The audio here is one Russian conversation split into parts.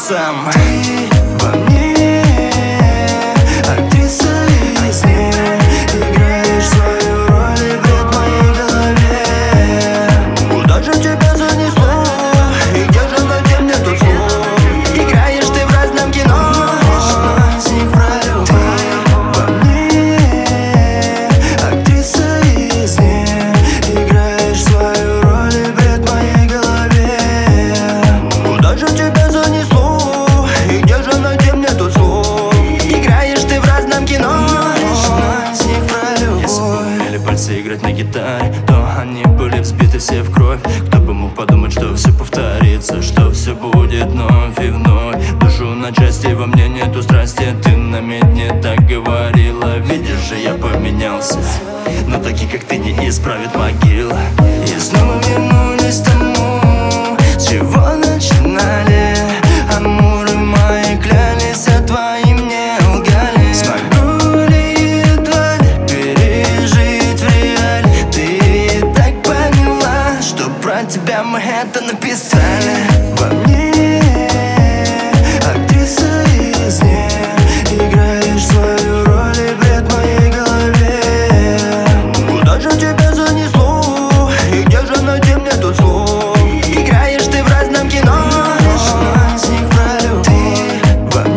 сам. Ты во мне актриса из сне, играешь свою роль и бред в моей голове. Куда же тебя занесло? И где же найти мне тот слов? Играешь ты в разном кино, сник про любовь. Ты во мне актриса из сне, играешь свою роль и бред в моей голове. Куда же тебя занесло? И где же найти мне тот слов? Играешь ты в разном кино, сник про любовь. Если бы умели пальцы играть на гитаре, то они были взбиты все в кровь. Кто бы мог подумать, что все повторится, что все будет вновь и вновь. Душу на части, во мне нету страсти. Ты на медне так говорила. Видишь же, я поменялся, но такие, как ты, не исправит могила. И снова вернулись к тому, с чего начинали. Амуры мои клялись, а твои мне лгали. Смогу ли едва ли пережить в реале? Ты ведь так поняла, что про тебя мы это написали. Во мне актриса из сне, играешь свою роль и бред в моей голове. Куда же тебя занесло? И где же найти мне тот слов? Играешь ты в разном кино, сник про любовь. Ты во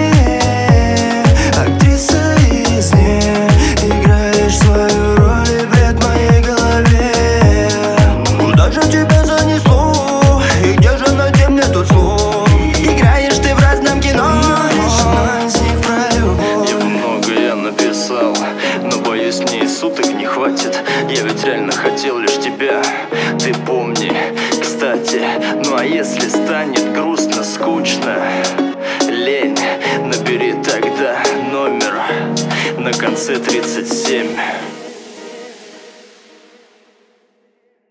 мне актриса из сне, играешь свою роль и бред в моей голове. Куда же тебя занесло? И где же найти мне тот слов? Играешь ты в разном кино, сник про любовь. Я многое написал, но боюсь, мне и суток не хватит. Я ведь реально хотел лишь тебя, ты помни, кстати. Ну а если станет грустно, скучно, лень, набери тогда номер на конце 37.